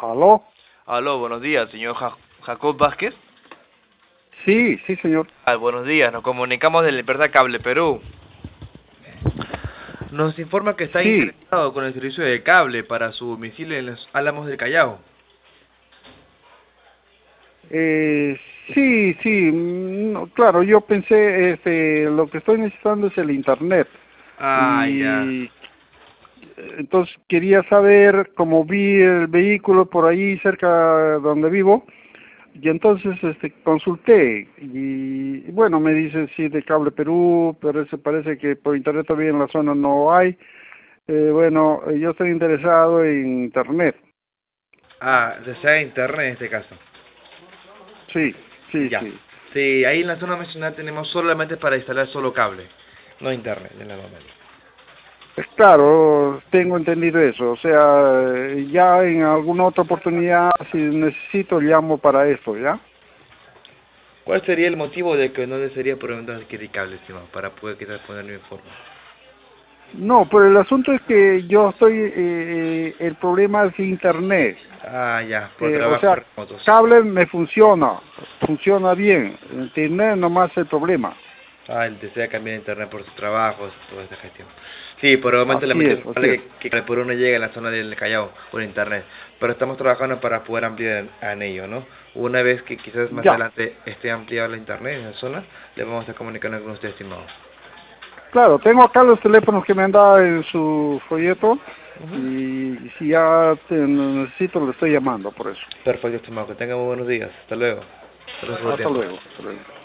¿Aló? Aló, buenos días, señor Jacob Vázquez. Sí, sí, señor. Buenos días, nos comunicamos de la empresa Cable Perú. Nos informa que está Sí, interesado con el servicio de cable para su domicilio en los Álamos del Callao. eh, sí, sí, no, claro, yo pensé, lo que estoy necesitando es el internet Ya. y entonces quería saber, como vi el vehículo por ahí cerca de donde vivo, y entonces consulté y bueno, me dice sí de Cable Perú, pero eso parece que por internet todavía en la zona no hay. Bueno, yo estoy interesado en internet. Desea internet en este caso. Sí, sí, Ya. sí. Sí, ahí en la zona mencionada tenemos solamente para instalar solo cable, no internet en el momento. Pues claro, tengo entendido eso. O sea, ya en alguna otra oportunidad, si necesito, llamo para esto, ¿ya? ¿Cuál sería el motivo de que no desearía por ejemplo adquirir cable, estimado, para poder quizás ponerme en forma? No, pero el asunto es que yo estoy, el problema es internet. Ya, por O trabajos sea, remotos. cable me funciona bien. Internet nomás es el problema. Él desea cambiar de internet por sus trabajos, toda esta gestión. Sí, por el momento Así es, lamentablemente así es. que por uno llega a la zona del Callao por internet, pero estamos trabajando para poder ampliar en ello, ¿no? Una vez que quizás más Ya. adelante esté ampliada la internet en la zona, le vamos a comunicar con usted, estimado. Claro, tengo acá los teléfonos que me han dado en su folleto Ujú. y si ya necesito, le estoy llamando por eso. Perfecto, estimado. Que tenga muy buenos días. Hasta luego. Gracias por su Hasta tiempo. luego. Hasta luego.